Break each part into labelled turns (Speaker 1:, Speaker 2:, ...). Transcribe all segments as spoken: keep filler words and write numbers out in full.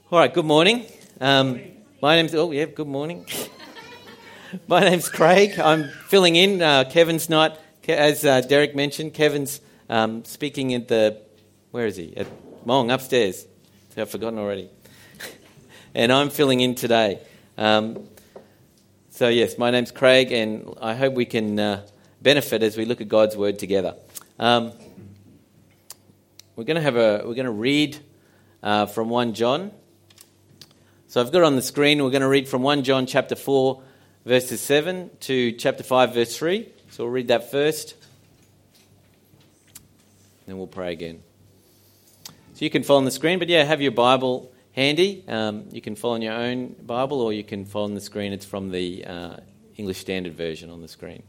Speaker 1: All right, good morning. Um, my name's, oh yeah, good morning. My name's Craig. I'm filling in. Uh, Kevin's not, as uh, Derek mentioned, Kevin's um, speaking at the, where is he? At Mong, upstairs. I've forgotten already. And I'm filling in today. Um, so yes, my name's Craig, and I hope we can uh, benefit as we look at God's Word together. Um, we're going to have a, we're going to read uh, from First John. So I've got it on the screen. We're going to read from First John chapter four, verses seven to chapter five, verse three. So we'll read that first. Then we'll pray again. So you can follow on the screen, but yeah, have your Bible handy. Um, you can follow on your own Bible, or you can follow on the screen. It's from the uh, English Standard Version on the screen.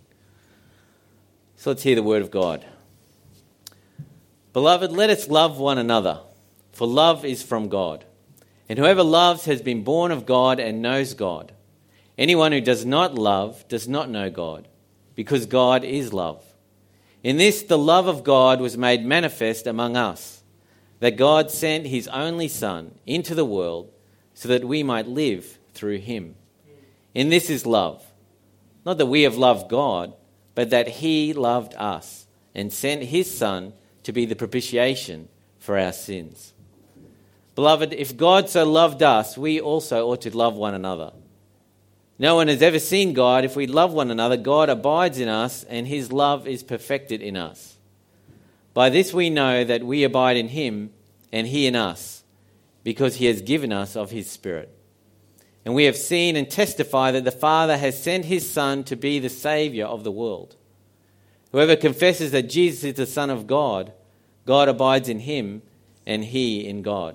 Speaker 1: So let's hear the word of God. Beloved, let us love one another, for love is from God. And whoever loves has been born of God and knows God. Anyone who does not love does not know God, because God is love. In this, the love of God was made manifest among us, that God sent his only Son into the world so that we might live through him. In this is love, not that we have loved God, but that he loved us and sent his Son to be the propitiation for our sins. Beloved, if God so loved us, we also ought to love one another. No one has ever seen God. If we love one another, God abides in us, and his love is perfected in us. By this we know that we abide in him, and he in us, because he has given us of his Spirit. And we have seen and testify that the Father has sent his Son to be the Saviour of the world. Whoever confesses that Jesus is the Son of God, God abides in him, and he in God.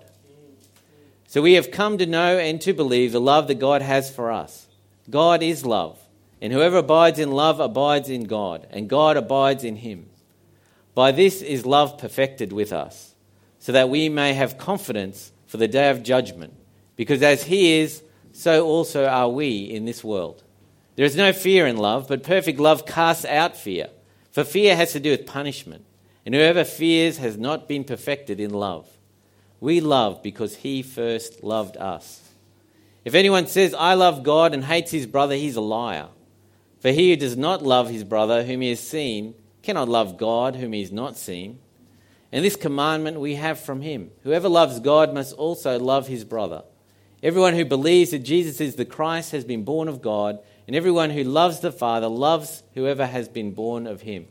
Speaker 1: So we have come to know and to believe the love that God has for us. God is love, and whoever abides in love abides in God, and God abides in him. By this is love perfected with us, so that we may have confidence for the day of judgment, because as he is, so also are we in this world. There is no fear in love, but perfect love casts out fear, for fear has to do with punishment, and whoever fears has not been perfected in love. We love because he first loved us. If anyone says, I love God, and hates his brother, he's a liar. For he who does not love his brother whom he has seen cannot love God whom he has not seen. And this commandment we have from him: whoever loves God must also love his brother. Everyone who believes that Jesus is the Christ has been born of God, and everyone who loves the Father loves whoever has been born of him.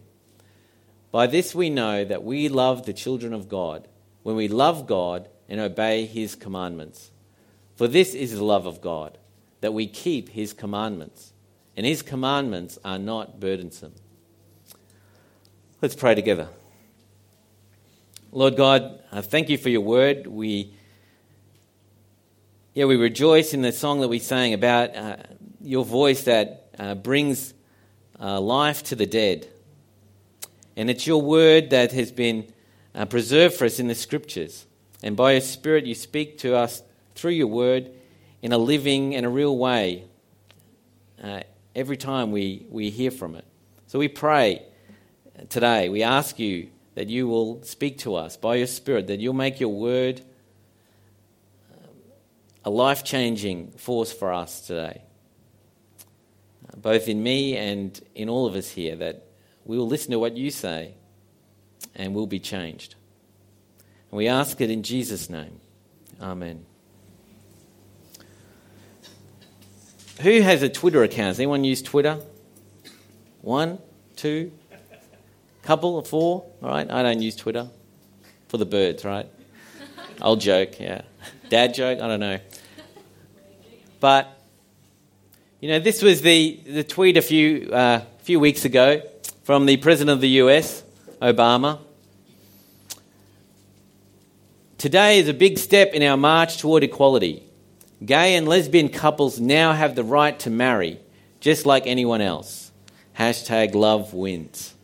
Speaker 1: By this we know that we love the children of God, when we love God and obey his commandments. For this is the love of God, that we keep his commandments, and his commandments are not burdensome. Let's pray together. Lord God, I thank you for your word. We, yeah, we rejoice in the song that we sang about uh, your voice that uh, brings uh, life to the dead. And it's your word that has been Uh, preserved for us in the Scriptures. And by your Spirit you speak to us through your word in a living and a real way uh, every time we, we hear from it. So we pray today, we ask you that you will speak to us by your Spirit, that you'll make your word a life-changing force for us today, uh, both in me and in all of us here, that we will listen to what you say and will be changed. And we ask it in Jesus' name. Amen. Who has a Twitter account? Does anyone use Twitter? One, two, couple, four? All right, I don't use Twitter. For the birds, right? Old joke, yeah. Dad joke? I don't know. But, you know, this was the, the tweet a few, uh, few weeks ago from the President of the U S, Obama. Today is a big step in our march toward equality. Gay and lesbian couples now have the right to marry, just like anyone else. Hashtag love wins.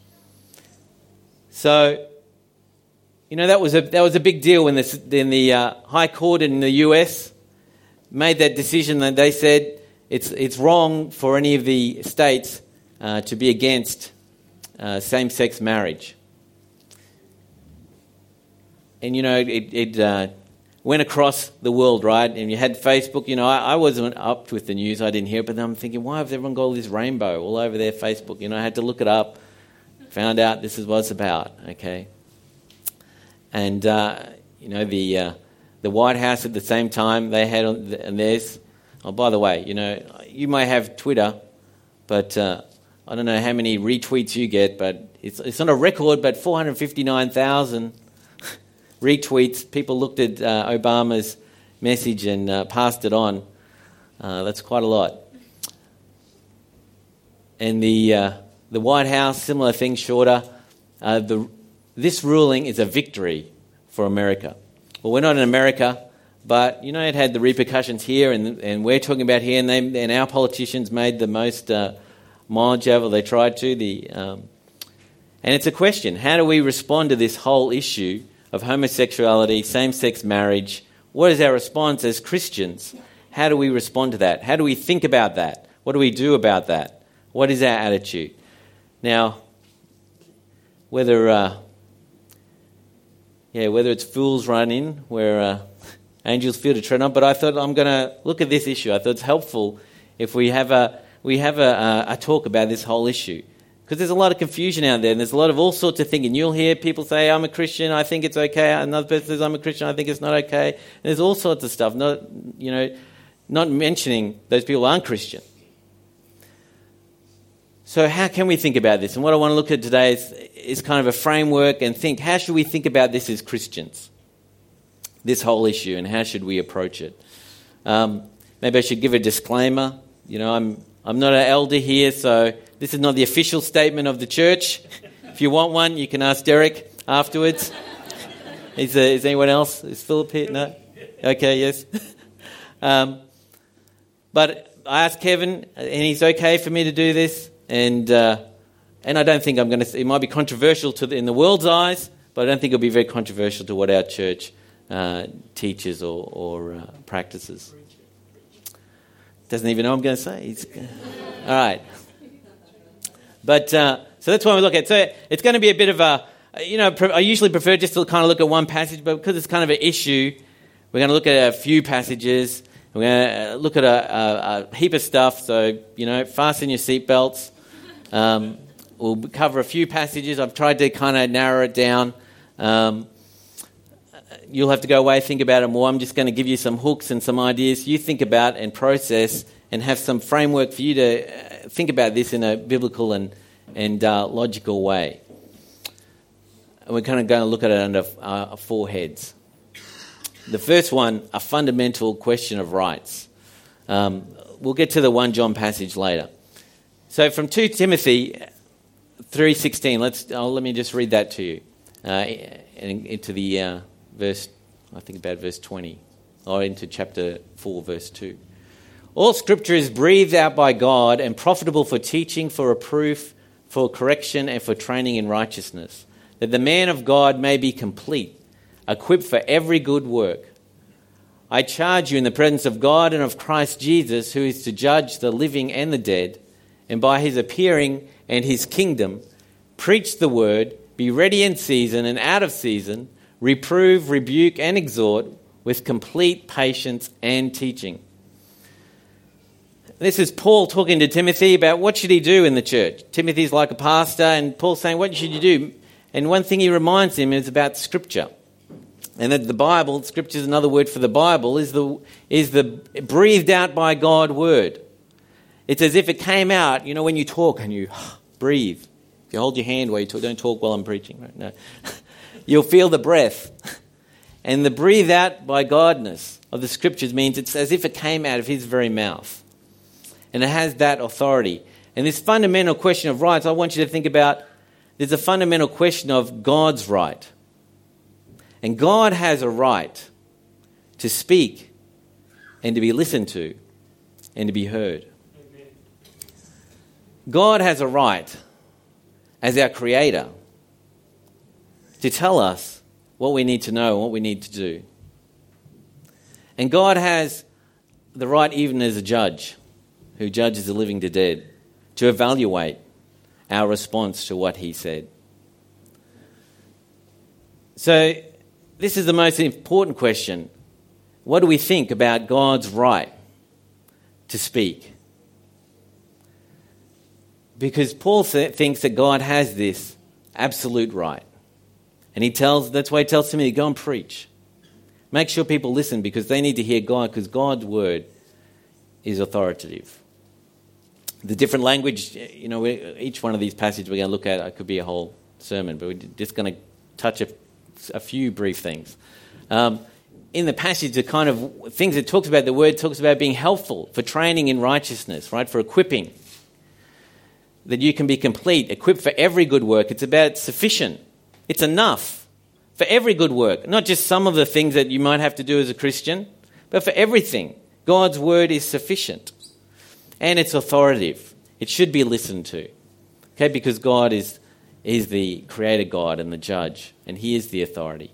Speaker 1: So, you know, that was a that was a big deal when the, when the uh, High Court in the U S made that decision, that they said it's it's wrong for any of the states uh, to be against Uh, same-sex marriage. And, you know, it, it uh, went across the world, right? And you had Facebook. You know, I, I wasn't up with the news. I didn't hear it. But then I'm thinking, why has everyone got all this rainbow all over their Facebook? You know, I had to look it up. Found out this is what it's about, okay? And, uh, you know, the uh, the White House at the same time, they had on the, and there's... Oh, by the way, you know, you may have Twitter, but uh, I don't know how many retweets you get, but it's it's not a record, but four hundred fifty-nine thousand retweets. People looked at uh, Obama's message and uh, passed it on. Uh, that's quite a lot. And the uh, the White House, similar thing, shorter. Uh, the this ruling is a victory for America. Well, we're not in America, but you know it had the repercussions here, and and we're talking about here, and they and our politicians made the most uh, mileage out of it. They tried to. The um, and it's a question: how do we respond to this whole issue of homosexuality, same-sex marriage? What is our response as Christians? How do we respond to that? How do we think about that? What do we do about that? What is our attitude? Now, whether uh, yeah, whether it's fools run in where uh, angels fear to tread on, but I thought I'm going to look at this issue. I thought it's helpful if we have a we have a, a talk about this whole issue, because there's a lot of confusion out there, and there's a lot of all sorts of thinking. You'll hear people say, "I'm a Christian, I think it's okay." Another person says, "I'm a Christian, I think it's not okay." And there's all sorts of stuff. Not you know, not mentioning those people aren't Christian. So how can we think about this? And what I want to look at today is, is kind of a framework and think, how should we think about this as Christians? This whole issue, and how should we approach it? Um, maybe I should give a disclaimer. You know, I'm I'm not an elder here, so this is not the official statement of the church. If you want one, you can ask Derek afterwards. Is, uh, is anyone else? Is Philip here? No? Okay, yes. um, but I asked Kevin, and he's okay for me to do this. And uh, and I don't think I'm going to... It might be controversial to the, in the world's eyes, but I don't think it'll be very controversial to what our church uh, teaches or, or uh, practices. Doesn't even know what I'm going to say. He's, all right. But uh, so that's what we look at. So it's going to be a bit of a... You know, I usually prefer just to kind of look at one passage, but because it's kind of an issue, we're going to look at a few passages. We're going to look at a, a, a heap of stuff. So, you know, fasten your seatbelts. Um, we'll cover a few passages. I've tried to kind of narrow it down. Um, you'll have to go away, think about it more. I'm just going to give you some hooks and some ideas you think about and process, and have some framework for you to think about this in a biblical and, and uh, logical way. And we're kind of going to look at it under uh, four heads. The first one, a fundamental question of rights. Um, we'll get to the First John passage later. So from Second Timothy three sixteen, let's oh, let me just read that to you, uh, and into the uh, verse, I think about verse twenty, or into chapter four, verse two. All Scripture is breathed out by God and profitable for teaching, for reproof, for correction, and for training in righteousness, that the man of God may be complete, equipped for every good work. I charge you in the presence of God and of Christ Jesus, who is to judge the living and the dead, and by his appearing and his kingdom, preach the word, be ready in season and out of season, reprove, rebuke, and exhort with complete patience and teaching. This is Paul talking to Timothy about what should he do in the church. Timothy's like a pastor, and Paul's saying, what should you do? And one thing he reminds him is about Scripture. And that the Bible, Scripture is another word for the Bible, is the is the breathed out by God word. It's as if it came out, you know, when you talk and you breathe. If you hold your hand while you talk, don't talk while I'm preaching. Right? No. You'll feel the breath. And the breathe out by Godness of the Scriptures means it's as if it came out of his very mouth. And it has that authority. And this fundamental question of rights, I want you to think about, there's a fundamental question of God's right. And God has a right to speak and to be listened to and to be heard. Amen. God has a right as our Creator to tell us what we need to know and what we need to do. And God has the right, even as a judge who judges the living to dead, to evaluate our response to what he said. So this is the most important question. what do we think about God's right to speak? Because Paul th- thinks that God has this absolute right. And he tells, that's why he tells Timothy, go and preach. Make sure people listen because they need to hear God, because God's word is authoritative. The different language, you know, we, each one of these passages we're going to look at, it could be a whole sermon, but we're just going to touch a, a few brief things. Um, in the passage, the kind of things it talks about, the word talks about being helpful for training in righteousness, right, for equipping, that you can be complete, equipped for every good work. It's about sufficient. It's enough for every good work, not just some of the things that you might have to do as a Christian, but for everything. God's word is sufficient. And it's authoritative. It should be listened to. Okay, because God is, is the creator God and the judge, and he is the authority.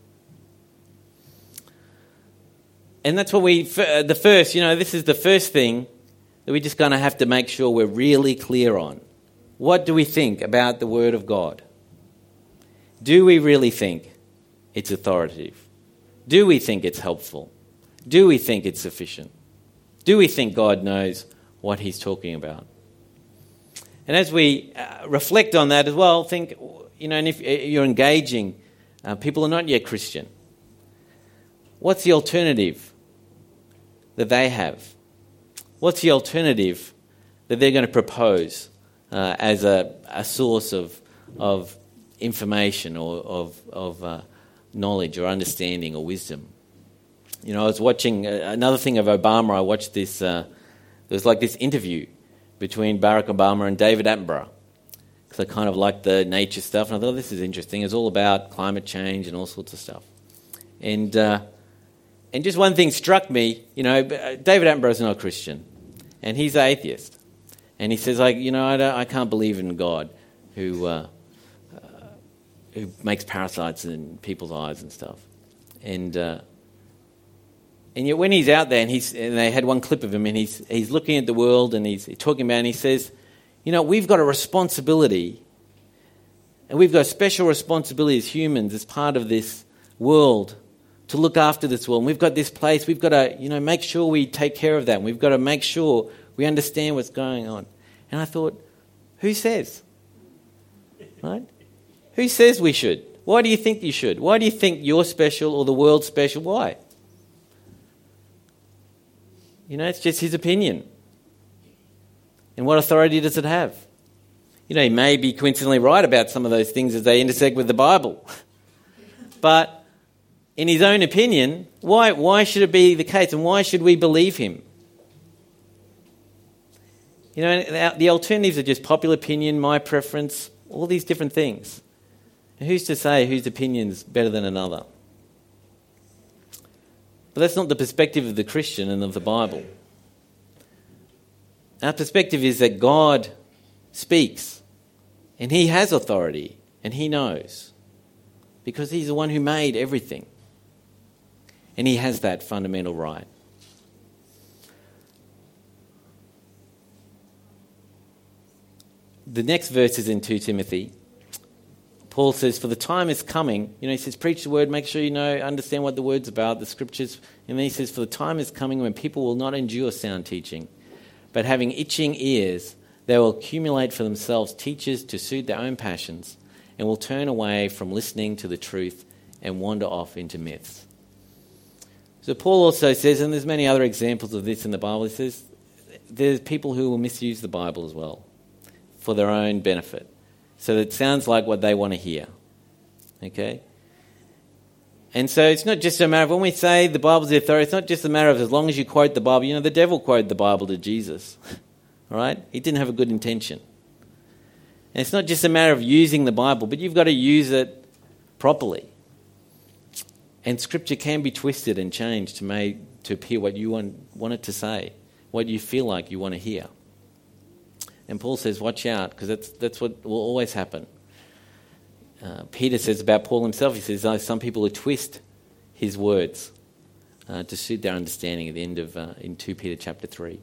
Speaker 1: And that's what we, the first, you know, this is the first thing that we're just going to have to make sure we're really clear on. What do we think about the word of God? Do we really think it's authoritative? Do we think it's helpful? Do we think it's sufficient? Do we think God knows what he's talking about? And as we uh, reflect on that as well, think, you know, and if you're engaging uh, people who are not yet Christian, what's the alternative that they have? What's the alternative that they're going to propose uh, as a, a source of of information or of, of uh, knowledge or understanding or wisdom? You know, I was watching uh, another thing of Obama. I watched this. Uh, there was like this interview between Barack Obama and David Attenborough, because I kind of liked the nature stuff, and I thought, oh, this is interesting. It's all about climate change and all sorts of stuff. And uh, and just one thing struck me. You know, David Attenborough is not a Christian, and he's an atheist. And he says, like, you know, I, don't, I can't believe in God who uh, uh, who makes parasites in people's eyes and stuff. And uh, and yet when he's out there, and he's and they had one clip of him, and he's he's looking at the world, and he's talking about, and he says, you know, we've got a responsibility, and we've got a special responsibility as humans, as part of this world, to look after this world. And we've got this place. We've got to, you know, make sure we take care of that. And we've got to make sure we understand what's going on. And I thought, who says? Right? Who says we should? Why do you think you should? Why do you think you're special or the world's special? Why? You know, it's just his opinion. And what authority does it have? You know, he may be coincidentally right about some of those things as they intersect with the Bible. But in his own opinion, why, why should it be the case? And why should we believe him? You know, the alternatives are just popular opinion, my preference, all these different things. And who's to say whose opinion's better than another? But that's not the perspective of the Christian and of the Bible. Our perspective is that God speaks, and he has authority, and he knows, because he's the one who made everything. And he has that fundamental right. The next verse is in Second Timothy. Paul says, for the time is coming, you know, he says, preach the word, make sure you know, understand what the word's about, the scriptures. And then he says, for the time is coming when people will not endure sound teaching, but having itching ears, they will accumulate for themselves teachers to suit their own passions, and will turn away from listening to the truth and wander off into myths. So Paul also says, and there's many other examples of this in the Bible, he says, there's people who will misuse the Bible as well for their own benefit. So that it sounds like what they want to hear. Okay? And so it's not just a matter of, when we say the Bible's the authority, it's not just a matter of as long as you quote the Bible. You know, the devil quoted the Bible to Jesus. All right? He didn't have a good intention. And it's not just a matter of using the Bible, but you've got to use it properly. And Scripture can be twisted and changed to make to appear what you want, want it to say, what you feel like you want to hear. And Paul says, watch out, because that's that's what will always happen. Uh, Peter says about Paul himself, he says, oh, some people who twist his words uh, to suit their understanding at the end of, uh, in Second Peter chapter three.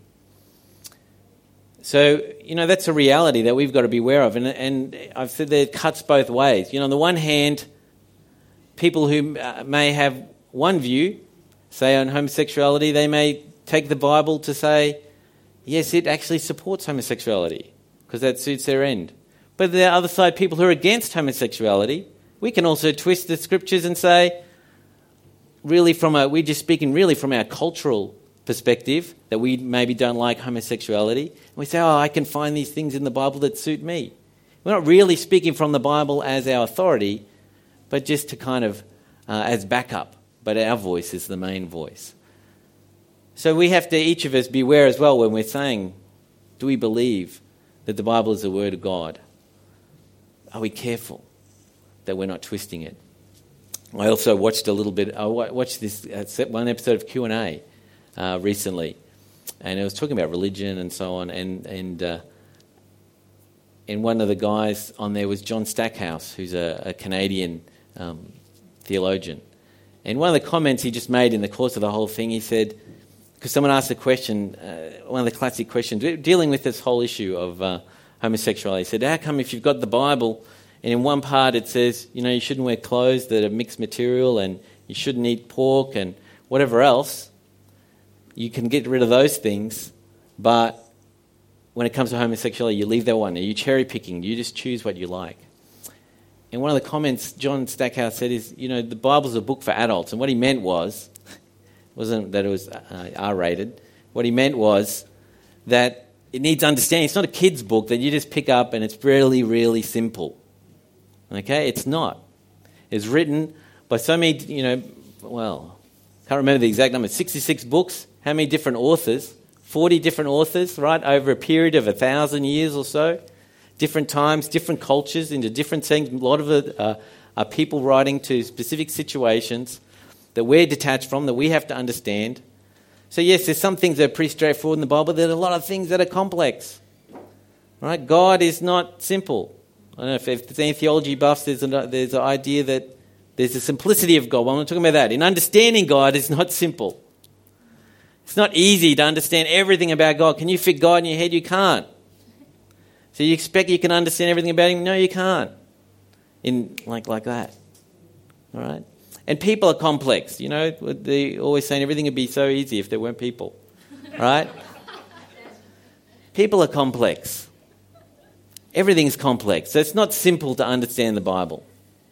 Speaker 1: So, you know, that's a reality that we've got to be aware of. And, and I've said that it cuts both ways. You know, on the one hand, people who uh, may have one view say on homosexuality, they may take the Bible to say, yes, it actually supports homosexuality because that suits their end. But the other side, people who are against homosexuality, we can also twist the scriptures and say, really from a, we're just speaking really from our cultural perspective, that we maybe don't like homosexuality. And we say, oh, I can find these things in the Bible that suit me. We're not really speaking from the Bible as our authority, but just to kind of, uh, as backup. But our voice is the main voice. So we have to, each of us, beware as well when we're saying, do we believe that the Bible is the Word of God? Are we careful that we're not twisting it? I also watched a little bit, I watched this uh, one episode of Q and A uh, recently, and it was talking about religion and so on, and and, uh, and one of the guys on there was John Stackhouse, who's a, a Canadian um, theologian. And one of the comments he just made in the course of the whole thing, he said, because someone asked a question, uh, one of the classic questions, dealing with this whole issue of uh, homosexuality, he said, how come if you've got the Bible, and in one part it says, you know, you shouldn't wear clothes that are mixed material and you shouldn't eat pork and whatever else, you can get rid of those things, but when it comes to homosexuality, you leave that one. Are you cherry picking? You just choose what you like. And one of the comments John Stackhouse said is, you know, the Bible's a book for adults. And what he meant was, wasn't that it was uh, R-rated. What he meant was that it needs understanding. It's not a kid's book that you just pick up and it's really, really simple. Okay? It's not. It's written by so many, you know, well, can't remember the exact number, sixty-six books. How many different authors? forty different authors, right, over a period of a thousand years or so. Different times, different cultures, into different things. A lot of it uh, are people writing to specific situations that we're detached from, that we have to understand. So yes, there's some things that are pretty straightforward in the Bible. There are a lot of things that are complex. Right? God is not simple. I don't know if, if there's any theology buffs, there's an, there's an idea that there's a simplicity of God. Well, I'm not talking about that. In understanding God, it's not simple. It's not easy to understand everything about God. Can you fit God in your head? You can't. So you expect you can understand everything about Him? No, you can't. In like like that. All right? And people are complex. You know, they're always saying everything would be so easy if there weren't people. Right? People are complex. Everything's complex. So it's not simple to understand the Bible.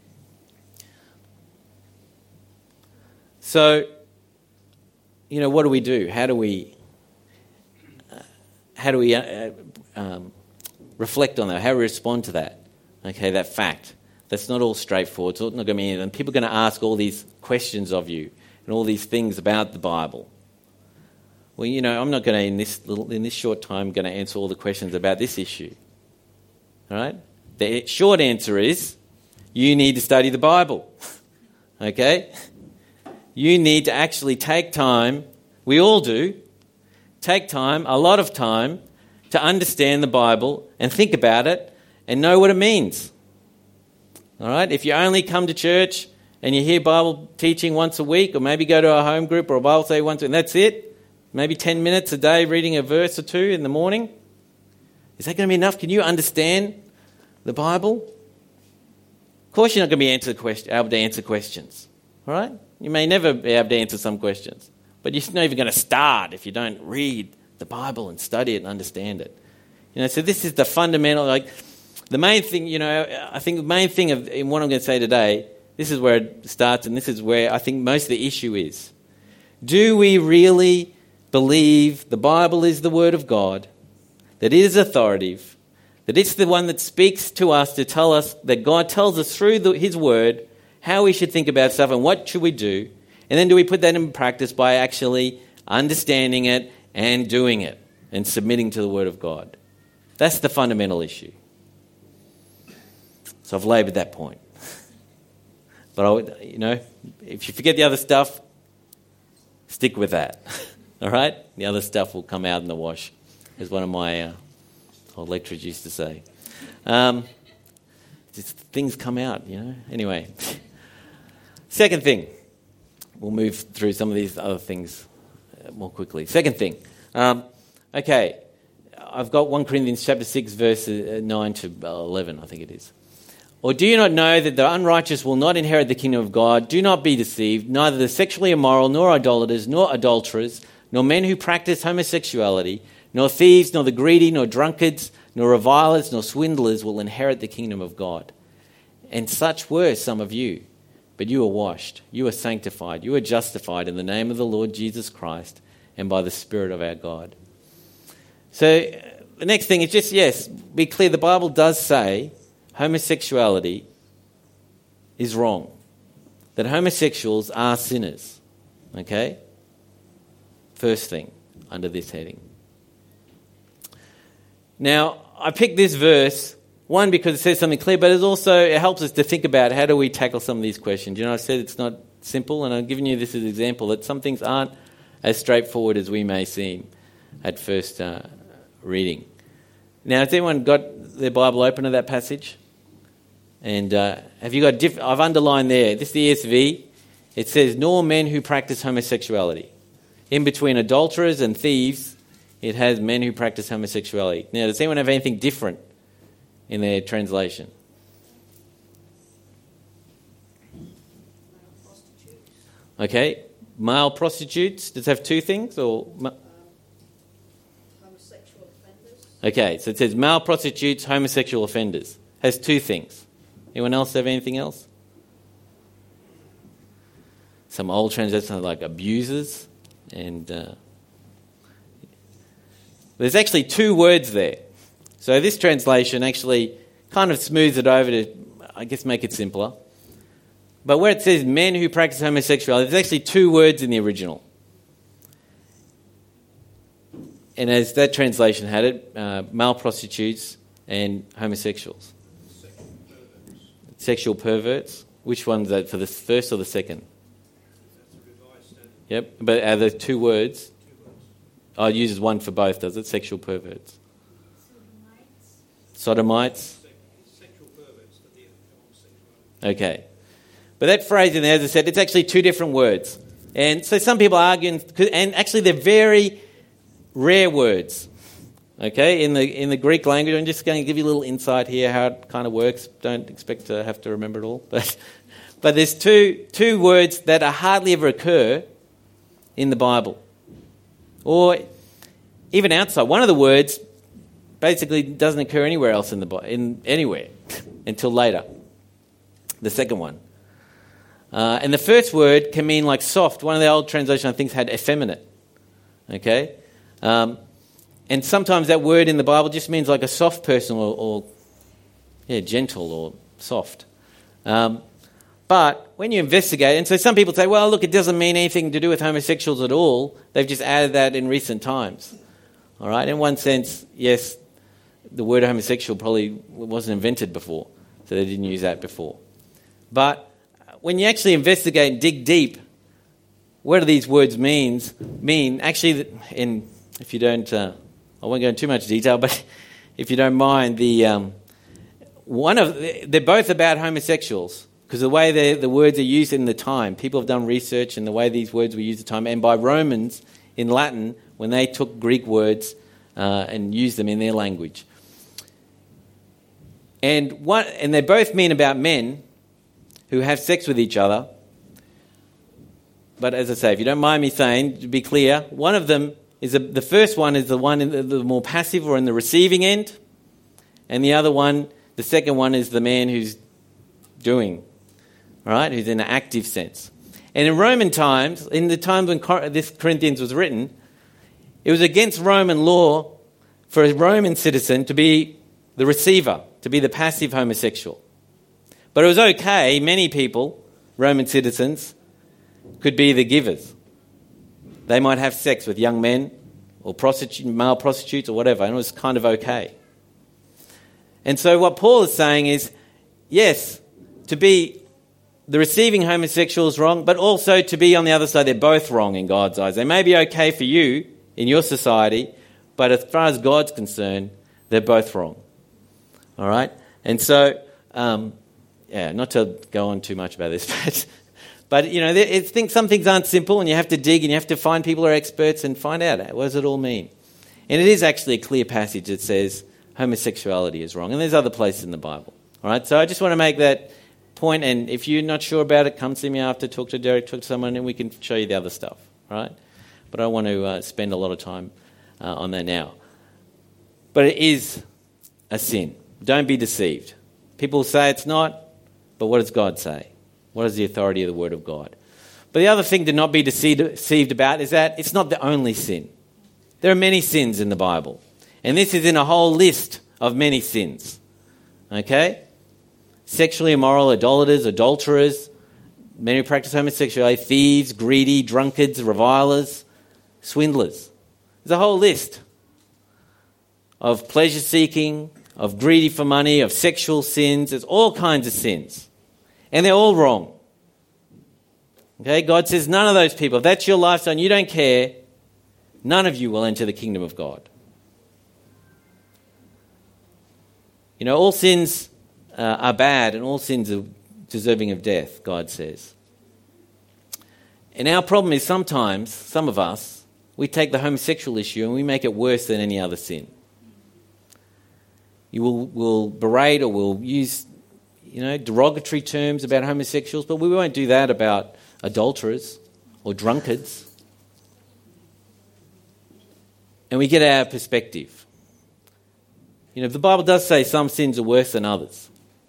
Speaker 1: So, you know, what do we do? How do we, uh, how do we uh, um, reflect on that? How do we respond to that? Okay, that fact. That's not all straightforward. It's not going to be anything. People are going to ask all these questions of you and all these things about the Bible. Well, you know, I'm not going to, in this little, in this short time, going to answer all the questions about this issue. All right? The short answer is, you need to study the Bible. Okay? You need to actually take time, we all do, take time, a lot of time, to understand the Bible and think about it and know what it means. All right? If you only come to church and you hear Bible teaching once a week, or maybe go to a home group or a Bible study once, and that's it, maybe ten minutes a day reading a verse or two in the morning, is that going to be enough? Can you understand the Bible? Of course you're not going to be able to answer questions. All right? You may never be able to answer some questions, but you're not even going to start if you don't read the Bible and study it and understand it. You know, so this is the fundamental, like, the main thing, you know, I think the main thing of in what I'm going to say today, this is where it starts, and this is where I think most of the issue is. Do we really believe the Bible is the Word of God, that it is authoritative, that it's the one that speaks to us to tell us that God tells us through the, His Word how we should think about stuff and what should we do? And then do we put that in practice by actually understanding it and doing it and submitting to the Word of God? That's the fundamental issue. So I've laboured that point. But, I would, you know, if you forget the other stuff, stick with that. All right? The other stuff will come out in the wash, as one of my uh, old lecturers used to say. Um, just things come out, you know. Anyway. Second thing. We'll move through some of these other things more quickly. Second thing. Um, okay. I've got First Corinthians chapter six, verse nine to eleven, I think it is. Or do you not know that the unrighteous will not inherit the kingdom of God? Do not be deceived. Neither the sexually immoral, nor idolaters, nor adulterers, nor men who practice homosexuality, nor thieves, nor the greedy, nor drunkards, nor revilers, nor swindlers will inherit the kingdom of God. And such were some of you. But you are washed, you are sanctified, you are justified in the name of the Lord Jesus Christ and by the Spirit of our God. So the next thing is just, yes, be clear, the Bible does say homosexuality is wrong. That homosexuals are sinners. Okay? First thing under this heading. Now, I picked this verse, one, because it says something clear, but it also it helps us to think about how do we tackle some of these questions. You know, I said it's not simple, and I've given you this as an example, that some things aren't as straightforward as we may seem at first uh, reading. Now, has anyone got their Bible open to that passage? And uh, have you got... Diff- I've underlined there, this is the E S V. It says, nor men who practice homosexuality. In between adulterers and thieves, it has men who practice homosexuality. Now, does anyone have anything different in their translation? Okay. Male prostitutes. Does it have two things? Or ma-
Speaker 2: um, homosexual offenders.
Speaker 1: Okay, so it says male prostitutes, homosexual offenders. Has two things. Anyone else have anything else? Some old translations like abusers. And uh, there's actually two words there. So this translation actually kind of smooths it over to, I guess, make it simpler. But where it says men who practice homosexuality, there's actually two words in the original. And as that translation had it, uh, male prostitutes and homosexuals.
Speaker 3: Perverts.
Speaker 1: Sexual perverts. Which one's that, for the first or the second?
Speaker 3: That's a revised standard.
Speaker 1: Yep, but are there two words?
Speaker 3: Two words.
Speaker 1: Oh, it uses one for both, does it? Sexual perverts.
Speaker 2: Sodomites.
Speaker 1: Sodomites.
Speaker 3: Sexual perverts that the homosexuality.
Speaker 1: Okay. But that phrase in there, as I said, it's actually two different words. And so some people argue, and actually they're very rare words. Okay, in the in the Greek language, I'm just going to give you a little insight here how it kind of works. Don't expect to have to remember it all. But, but there's two two words that are hardly ever occur in the Bible. Or even outside. One of the words basically doesn't occur anywhere else in the in anywhere until later. The second one. Uh, and the first word can mean like soft. One of the old translations I think had effeminate. Okay? Um, and sometimes that word in the Bible just means like a soft person or, or yeah, gentle or soft. Um, but when you investigate, and so some people say, well, look, it doesn't mean anything to do with homosexuals at all. They've just added that in recent times. All right? In one sense, yes, the word homosexual probably wasn't invented before, so they didn't use that before. But when you actually investigate and dig deep, what do these words means mean? Actually, in if you don't, uh, I won't go into too much detail, but if you don't mind, the um, one of they're both about homosexuals because the way the words are used in the time, people have done research in the way these words were used at the time, and by Romans in Latin when they took Greek words uh, and used them in their language, and one and they both mean about men who have sex with each other. But as I say, if you don't mind me saying, to be clear, one of them is a, the first one is the one in the, the more passive or in the receiving end, and the other one, the second one, is the man who's doing, right? Who's in an active sense. And in Roman times, in the time when this Corinthians was written, it was against Roman law for a Roman citizen to be the receiver, to be the passive homosexual. But it was okay, many people, Roman citizens, could be the givers. They might have sex with young men or prostitute, male prostitutes or whatever, and it was kind of okay. And so what Paul is saying is, yes, to be the receiving homosexual is wrong, but also to be on the other side, they're both wrong in God's eyes. They may be okay for you in your society, but as far as God's concerned, they're both wrong. All right? And so... Um, Yeah, not to go on too much about this, but, but you know, I think some things aren't simple and you have to dig and you have to find people who are experts and find out what does it all mean. And it is actually a clear passage that says homosexuality is wrong. And there's other places in the Bible. All right, so I just want to make that point, and if you're not sure about it, come see me after, talk to Derek, talk to someone, and we can show you the other stuff, all right? But I don't want to uh, spend a lot of time uh, on that now. But it is a sin. Don't be deceived. People say it's not, but what does God say? What is the authority of the Word of God? But the other thing to not be deceived about is that it's not the only sin. There are many sins in the Bible. And this is in a whole list of many sins. Okay? Sexually immoral, idolaters, adulterers, many who practice homosexuality, thieves, greedy, drunkards, revilers, swindlers. There's a whole list of pleasure-seeking, of greedy for money, of sexual sins. There's all kinds of sins. And they're all wrong. Okay? God says none of those people, if that's your lifestyle and you don't care, none of you will enter the kingdom of God. You know, all sins uh, are bad and all sins are deserving of death, God says. And our problem is sometimes, some of us, we take the homosexual issue and we make it worse than any other sin. You will will berate or will use, you know, derogatory terms about homosexuals, but we won't do that about adulterers or drunkards. And we get our perspective. You know, the Bible does say some sins are worse than others.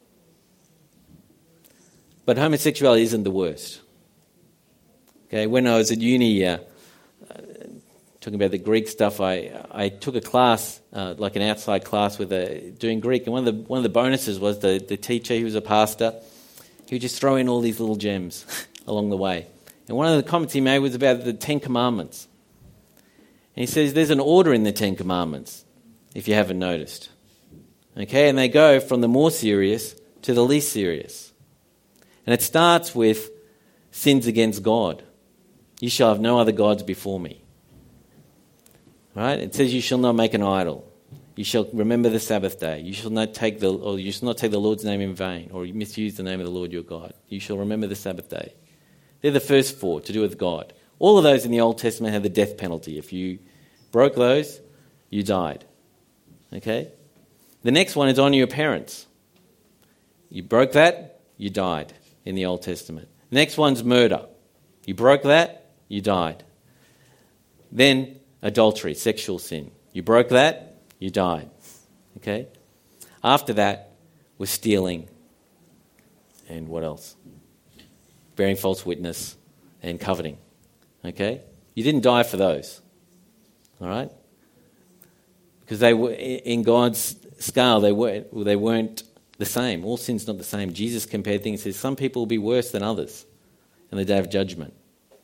Speaker 1: But homosexuality isn't the worst. Okay, when I was at uni, uh, talking about the Greek stuff, I I took a class, uh, like an outside class with a, doing Greek, and one of the one of the bonuses was the, the teacher, who was a pastor, he would just throw in all these little gems along the way. And one of the comments he made was about the Ten Commandments. And he says there's an order in the Ten Commandments, if you haven't noticed. Okay, and they go from the more serious to the least serious. And it starts with sins against God. You shall have no other gods before me. Right? It says you shall not make an idol. You shall remember the Sabbath day. You shall not take the or you shall not take the Lord's name in vain, or misuse the name of the Lord your God. You shall remember the Sabbath day. They're the first four to do with God. All of those in the Old Testament had the death penalty. If you broke those, you died. Okay? The next one is honour your parents. You broke that, you died in the Old Testament. The next one's murder. You broke that, you died. Then adultery, sexual sin. You broke that, you died. Okay? After that was stealing. And what else? Bearing false witness and coveting. Okay? You didn't die for those. All right? Because they were in God's scale, they were they weren't the same. All sin's not the same. Jesus compared things. He says some people will be worse than others in the day of judgment.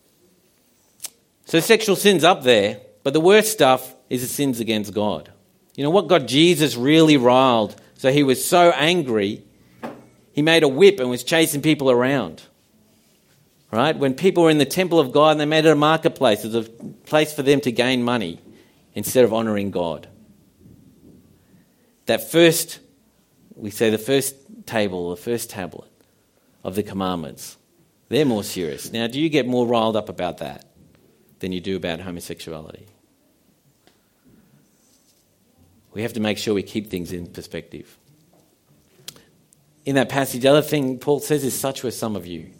Speaker 1: So sexual sin's up there, but the worst stuff is the sins against God. You know what got Jesus really riled? So he was so angry, he made a whip and was chasing people around. Right? When people were in the temple of God and they made it a marketplace, it was a place for them to gain money instead of honouring God. That first, we say the first table, the first tablet of the commandments, they're more serious. Now, do you get more riled up about that than you do about homosexuality? We have to make sure we keep things in perspective. In that passage, the other thing Paul says is, such were some of you.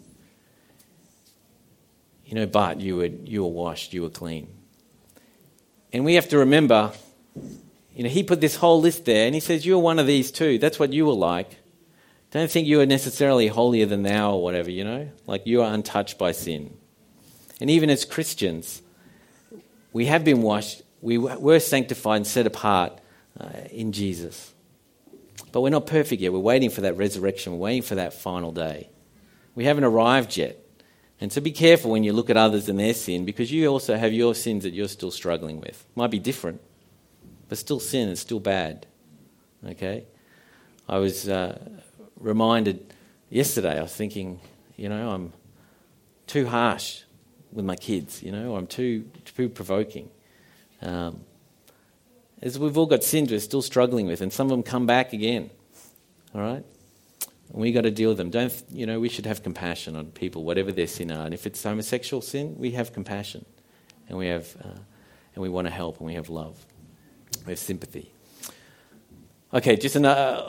Speaker 1: You know, but you were, you were washed, you were clean. And we have to remember, you know, he put this whole list there and he says, you're one of these too. That's what you were like. Don't think you are necessarily holier than thou or whatever, you know. Like you are untouched by sin. And even as Christians, we have been washed. We were sanctified and set apart uh, in Jesus. But we're not perfect yet. We're waiting for that resurrection. We're waiting for that final day. We haven't arrived yet. And so be careful when you look at others and their sin, because you also have your sins that you're still struggling with. Might be different, but still sin and still bad. Okay? I was uh, reminded yesterday, I was thinking, you know, I'm too harsh with my kids, you know, or I'm too, too provoking. Um, as we've all got sins we're still struggling with, and some of them come back again. All right? And we got to deal with them. Don't, you know, we should have compassion on people, whatever their sin are. And if it's homosexual sin, we have compassion, and we have, uh, and we want to help, and we have love, we have sympathy. Okay, just another,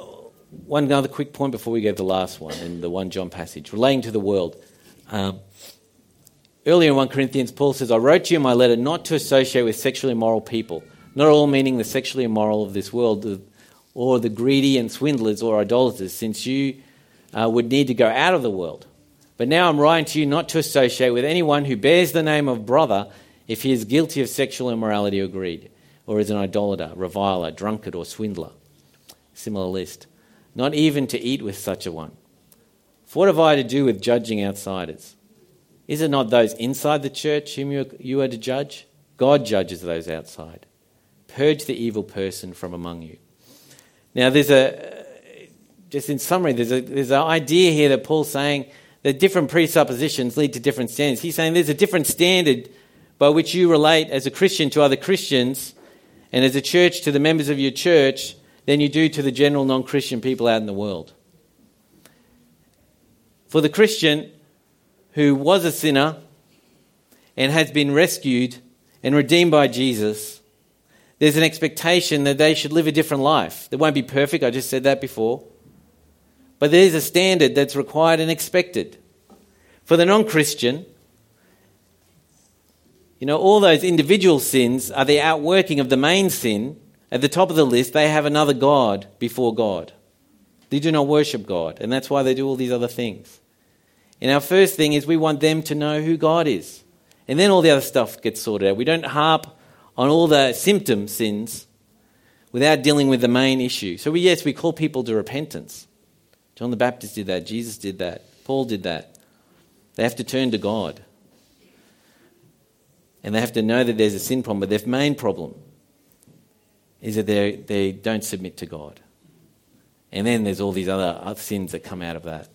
Speaker 1: one other quick point before we go to the last one in the First John passage, relating to the world. Um, earlier in First Corinthians, Paul says, I wrote to you in my letter not to associate with sexually immoral people, not all meaning the sexually immoral of this world, or the greedy and swindlers or idolaters, since you uh, would need to go out of the world. But now I'm writing to you not to associate with anyone who bears the name of brother if he is guilty of sexual immorality or greed, or is an idolater, reviler, drunkard or swindler. Similar list. Not even to eat with such a one. For what have I to do with judging outsiders? Is it not those inside the church whom you, you are to judge? God judges those outside. Purge the evil person from among you. Now there's a, just in summary, there's a there's an idea here that Paul's saying that different presuppositions lead to different standards. He's saying there's a different standard by which you relate as a Christian to other Christians and as a church to the members of your church than you do to the general non-Christian people out in the world. For the Christian who was a sinner and has been rescued and redeemed by Jesus, there's an expectation that they should live a different life. They won't be perfect, I just said that before. But there is a standard that's required and expected. For the non-Christian, you know, all those individual sins are the outworking of the main sin. At the top of the list, they have another God before God. They do not worship God, and that's why they do all these other things. And our first thing is we want them to know who God is. And then all the other stuff gets sorted out. We don't harp on all the symptom sins without dealing with the main issue. So we, yes, we call people to repentance. John the Baptist did that. Jesus did that. Paul did that. They have to turn to God. And they have to know that there's a sin problem. But their main problem is that they they don't submit to God. And then there's all these other, other sins that come out of that.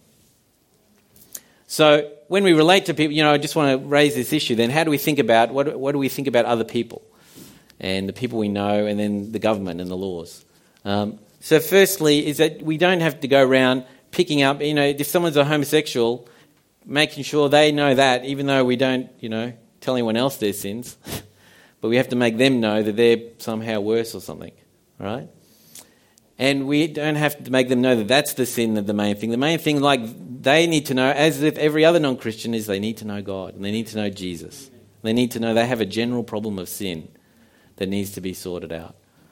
Speaker 1: So when we relate to people, you know, I just want to raise this issue. Then how do we think about, what, what do we think about other people? And the people we know, and then the government and the laws. Um, so firstly is that we don't have to go around picking up, you know, if someone's a homosexual, making sure they know that, even though we don't, you know, tell anyone else their sins, but we have to make them know that they're somehow worse or something, right? And we don't have to make them know that that's the sin, that the main thing. The main thing, like, they need to know, as if every other non-Christian is, they need to know God, and they need to know Jesus. They need to know they have a general problem of sin that needs to be sorted out.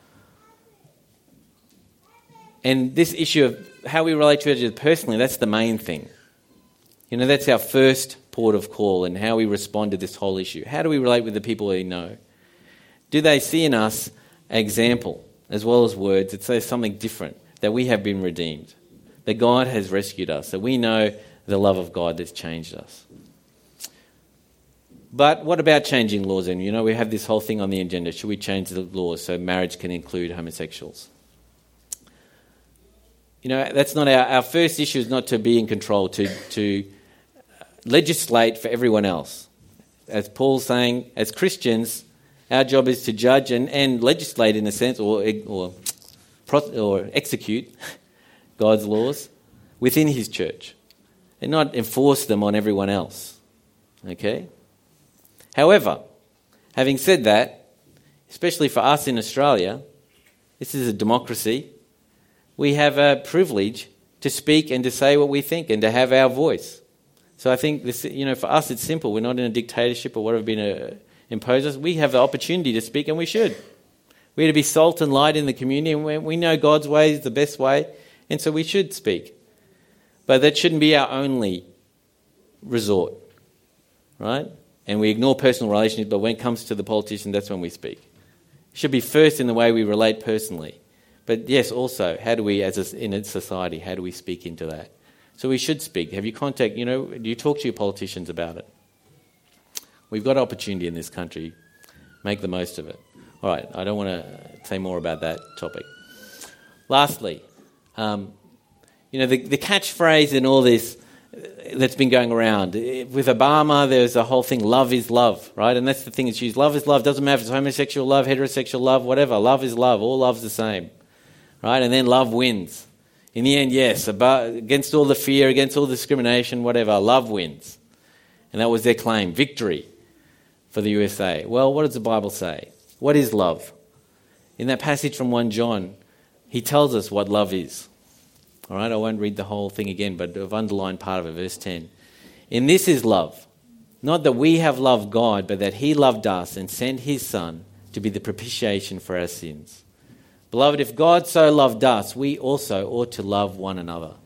Speaker 1: And this issue of how we relate to each other personally, that's the main thing. You know, that's our first port of call and how we respond to this whole issue. How do we relate with the people we know? Do they see in us an example as well as words that say something different, that we have been redeemed, that God has rescued us, that we know the love of God that's changed us? But what about changing laws? And, you know, we have this whole thing on the agenda. Should we change the laws so marriage can include homosexuals? You know, that's not our, our first issue is not to be in control, to, to legislate for everyone else. As Paul's saying, as Christians, our job is to judge and, and legislate in a sense, or, or, or execute God's laws within his church and not enforce them on everyone else. Okay? However, having said that, especially for us in Australia, this is a democracy. We have a privilege to speak and to say what we think and to have our voice. So I think this, you know, for us it's simple. We're not in a dictatorship or whatever been uh, imposed us. We have the opportunity to speak, and we should. We're to be salt and light in the community, and we, we know God's way is the best way, and so we should speak. But that shouldn't be our only resort, right? And we ignore personal relationships, but when it comes to the politician, that's when we speak. It should be first in the way we relate personally. But yes, also, how do we, as a, in a society, how do we speak into that? So we should speak. Have you contact, you know, do you talk to your politicians about it? We've got opportunity in this country. Make the most of it. All right, I don't want to say more about that topic. Lastly, um, you know, the, the catchphrase in all this that's been going around. With Obama, there's a whole thing, love is love, right? And that's the thing that's used. Love is love. Doesn't matter if it's homosexual love, heterosexual love, whatever. Love is love. All love's the same, right? And then love wins. In the end, yes, about, against all the fear, against all the discrimination, whatever, love wins. And that was their claim, victory for the U S A. Well, what does the Bible say? What is love? In that passage from First John, he tells us what love is. All right, I won't read the whole thing again, but I've underlined part of it, verse ten. In this is love, not that we have loved God, but that he loved us and sent his Son to be the propitiation for our sins. Beloved, if God so loved us, we also ought to love one another.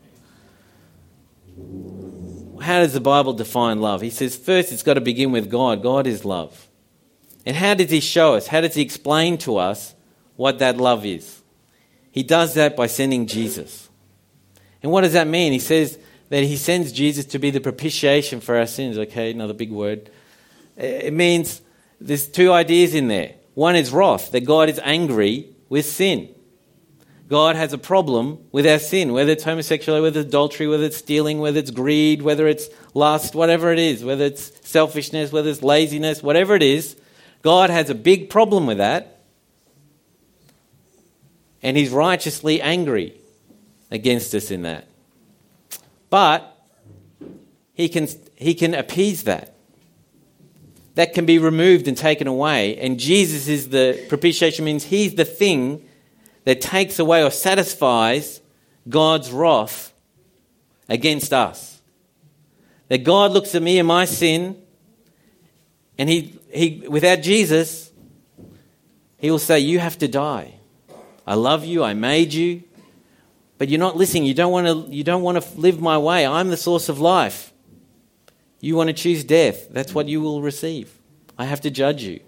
Speaker 1: How does the Bible define love? He says, first it's got to begin with God. God is love. And how does he show us? How does he explain to us what that love is? He does that by sending Jesus. And what does that mean? He says that he sends Jesus to be the propitiation for our sins. Okay, another big word. It means there's two ideas in there. One is wrath, that God is angry with sin. God has a problem with our sin, whether it's homosexuality, whether it's adultery, whether it's stealing, whether it's greed, whether it's lust, whatever it is, whether it's selfishness, whether it's laziness, whatever it is. God has a big problem with that. And he's righteously angry against us in that. But he can he can appease that. That can be removed and taken away. And Jesus is the propitiation, means he's the thing that takes away or satisfies God's wrath against us. That God looks at me and my sin, and he he without Jesus, he will say, you have to die. I love you, I made you. But you're not listening. You don't want to. You don't want to live my way. I'm the source of life. You want to choose death. That's what you will receive. I have to judge you.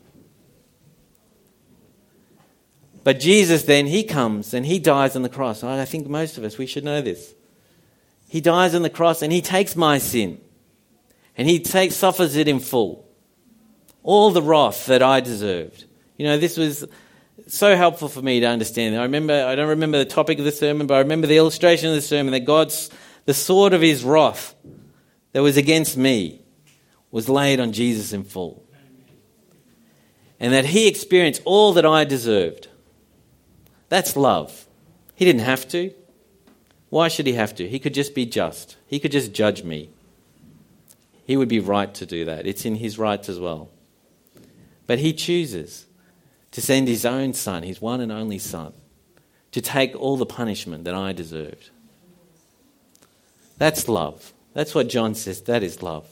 Speaker 1: But Jesus then, he comes and he dies on the cross. I think most of us, we should know this. He dies on the cross and he takes my sin. And he takes, suffers it in full. All the wrath that I deserved. You know, this was so helpful for me to understand. I remember, I don't remember the topic of the sermon, but I remember the illustration of the sermon that God's, the sword of his wrath that was against me was laid on Jesus in full. And that he experienced all that I deserved. That's love. He didn't have to. Why should he have to? He could just be just. He could just judge me. He would be right to do that. It's in his rights as well. But he chooses to send his own Son, his one and only Son, to take all the punishment that I deserved. That's love. That's what John says. That is love.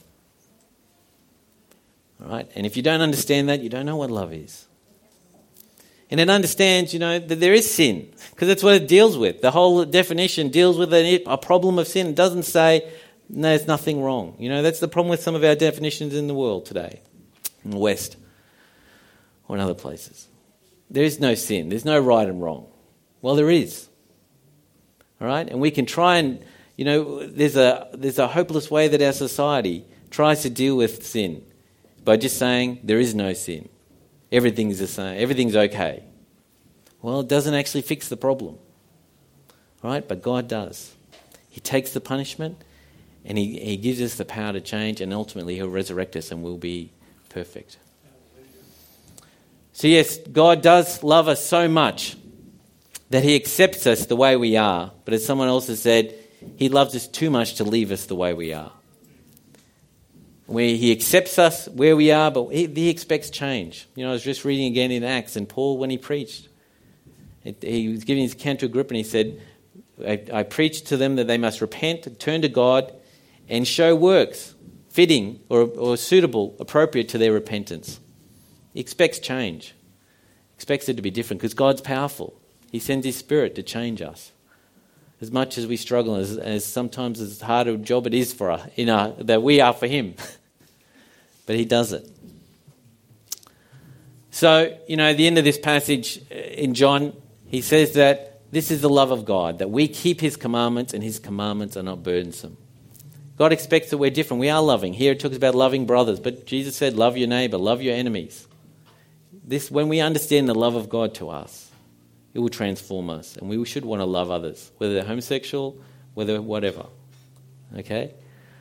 Speaker 1: All right? And if you don't understand that, you don't know what love is. And it understands, you know, that there is sin, because that's what it deals with. The whole definition deals with a, a problem of sin. It doesn't say, no, there's nothing wrong. You know, that's the problem with some of our definitions in the world today, in the West or in other places. There is no sin. There's no right and wrong. Well, there is. All right? And we can try and, you know, there's a there's a hopeless way that our society tries to deal with sin by just saying there is no sin. Everything's the same. Everything's okay. Well, it doesn't actually fix the problem. All right? But God does. He takes the punishment and he, he gives us the power to change, and ultimately he'll resurrect us and we'll be perfect. So yes, God does love us so much that he accepts us the way we are. But as someone else has said, he loves us too much to leave us the way we are. Where he accepts us where we are, but he, he expects change. You know, I was just reading again in Acts, and Paul, when he preached, it, he was giving his account to Agrippa, and he said, I, I preached to them that they must repent, turn to God, and show works fitting or, or suitable, appropriate to their repentance. He expects change. Expects it to be different because God's powerful. He sends his Spirit to change us. As much as we struggle, as, as sometimes as hard a job it is for us, you know, that we are for him. But he does it. So, you know, at the end of this passage in John, he says that this is the love of God, that we keep his commandments and his commandments are not burdensome. God expects that we're different. We are loving. Here it talks about loving brothers, but Jesus said, love your neighbour, love your enemies. This, when we understand the love of God to us, it will transform us, and we should want to love others, whether they're homosexual, whether whatever. Okay?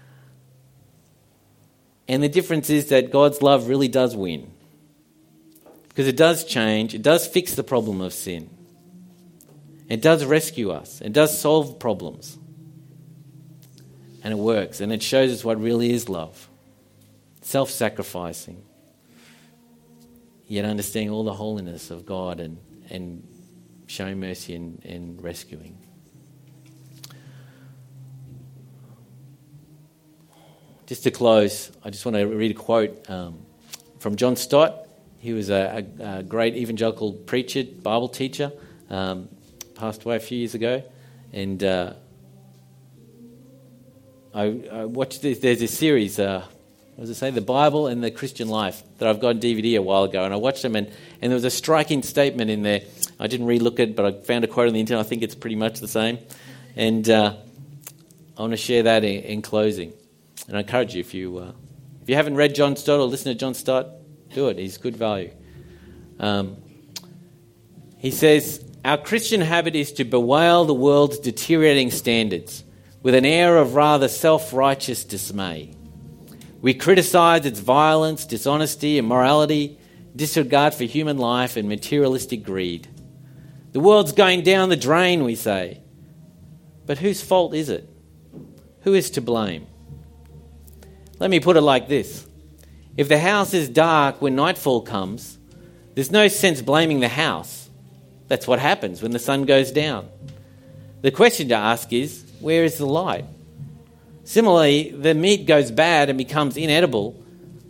Speaker 1: And the difference is that God's love really does win. Because it does change, it does fix the problem of sin. It does rescue us, it does solve problems. And it works, and it shows us what really is love. Self-sacrificing. Yet understanding all the holiness of God and, and showing mercy and, and rescuing. just to close, I just want to read a quote um, from John Stott. He was a, a, a great evangelical preacher, Bible teacher, um, passed away a few years ago. And uh, I, I watched this, there's a series, uh, what does it say, The Bible and the Christian Life, that I've got on D V D a while ago. And I watched them, and, and there was a striking statement in there. I didn't re-look it, but I found a quote on the internet. I think it's pretty much the same. And uh, I want to share that in, in closing. And I encourage you, if you uh, if you haven't read John Stott or listened to John Stott, do it. He's good value. Um, he says, our Christian habit is to bewail the world's deteriorating standards with an air of rather self-righteous dismay. We criticise its violence, dishonesty, immorality, disregard for human life and materialistic greed. The world's going down the drain, we say. But whose fault is it? Who is to blame? Let me put it like this. If the house is dark when nightfall comes, there's no sense blaming the house. That's what happens when the sun goes down. The question to ask is, where is the light? Similarly, the meat goes bad and becomes inedible.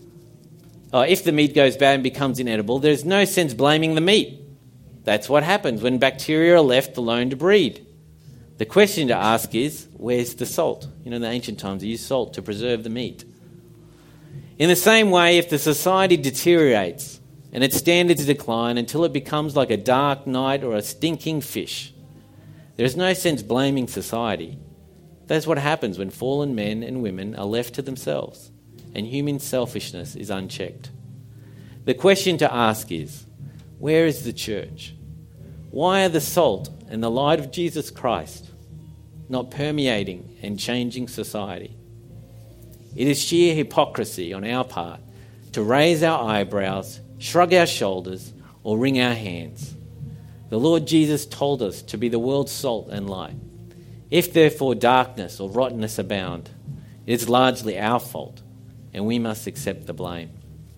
Speaker 1: Or if the meat goes bad and becomes inedible, there's no sense blaming the meat. That's what happens when bacteria are left alone to breed. The question to ask is, where's the salt? You know, in the ancient times, they used salt to preserve the meat. In the same way, if the society deteriorates and its standards decline until it becomes like a dark night or a stinking fish, there is no sense blaming society. That's what happens when fallen men and women are left to themselves and human selfishness is unchecked. The question to ask is, where is the church? Why are the salt and the light of Jesus Christ not permeating and changing society? It is sheer hypocrisy on our part to raise our eyebrows, shrug our shoulders, or wring our hands. The Lord Jesus told us to be the world's salt and light. If therefore darkness or rottenness abound, it is largely our fault, and we must accept the blame.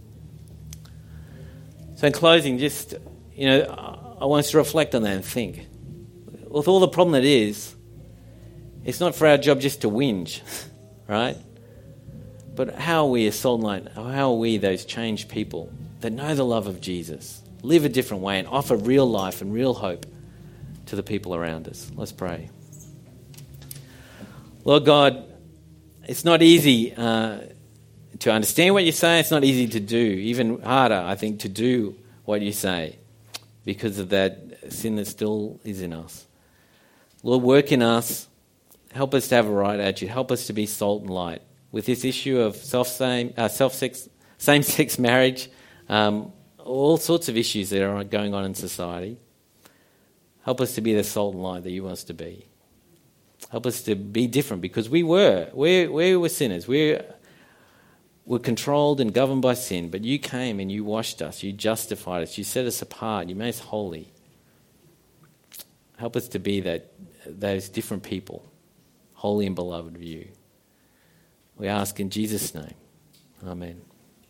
Speaker 1: So in closing, just, you know, I want us to reflect on that and think. With all the problem that is, it's not for our job just to whinge, right? But how are we as salt and light? How are we those changed people that know the love of Jesus, live a different way and offer real life and real hope to the people around us? Let's pray. Lord God, it's not easy uh, to understand what you say. It's not easy to do. Even harder, I think, to do what you say because of that sin that still is in us. Lord, work in us. Help us to have a right attitude. Help us to be salt and light. With this issue of self-same, uh, self-sex, same-sex marriage, um, all sorts of issues that are going on in society, help us to be the salt and light that you want us to be. Help us to be different because we were. We, we were sinners. We were controlled and governed by sin, but you came and you washed us. You justified us. You set us apart. You made us holy. Help us to be that those different people, holy and beloved of you. We ask in Jesus' name. Amen.